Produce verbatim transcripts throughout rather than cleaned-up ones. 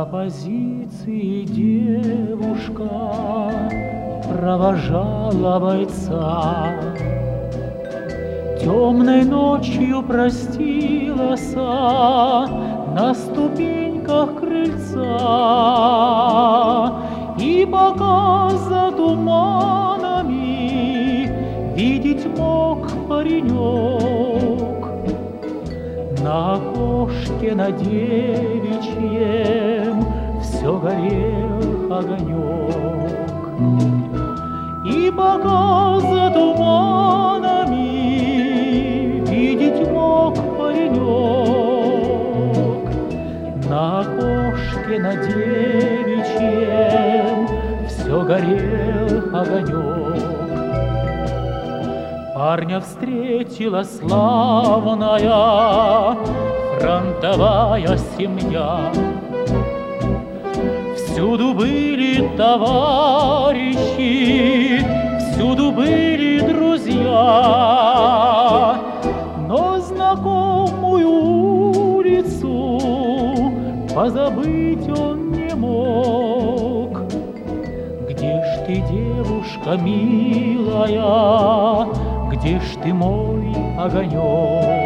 На позиции девушка провожала бойца. Темной ночью простилась на ступеньках крыльца, и пока за туманами видеть мог паренек, на окошке на девичьем все горел огонек. И пока за туманами видеть мог паренек, на окошке на девичьем все горел огонек. Парня встретила славная фронтовая семья. Всюду были товарищи, всюду были друзья, но знакомую улицу позабыть он не мог. Где ж ты, девушка милая, где ж ты, мой огонек?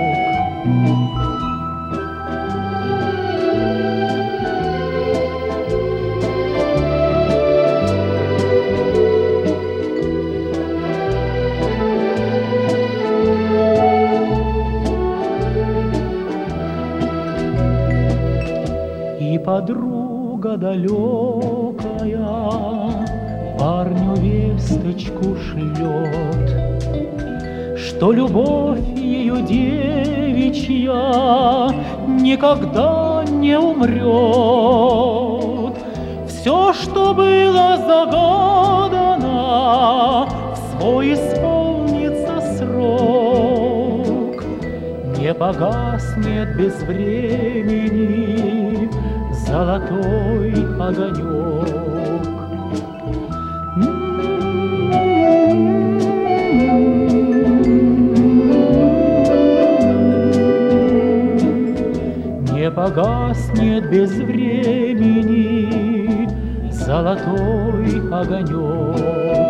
И подруга далекая парню весточку шлет, что любовь ее девичья никогда не умрет. Все, что было загадано, в свой исполнится срок, не погаснет без времени золотой огонек. Не погаснет без времени золотой огонек.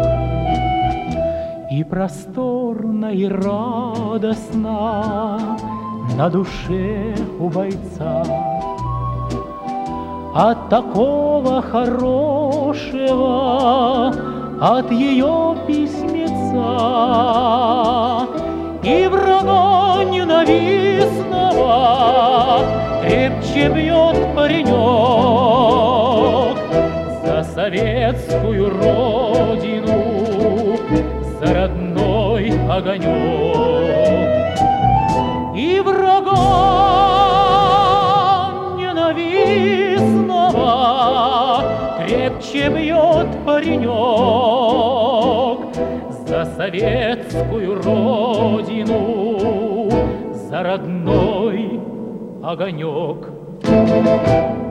И просторно, и радостно на душе у бойца от такого хорошего, от ее письмеца. И врага ненавистного крепче бьет паренек за советскую родину, за родной огонек. И врага ненавистного крепче бьет паренек за советскую родину, за родной огонек.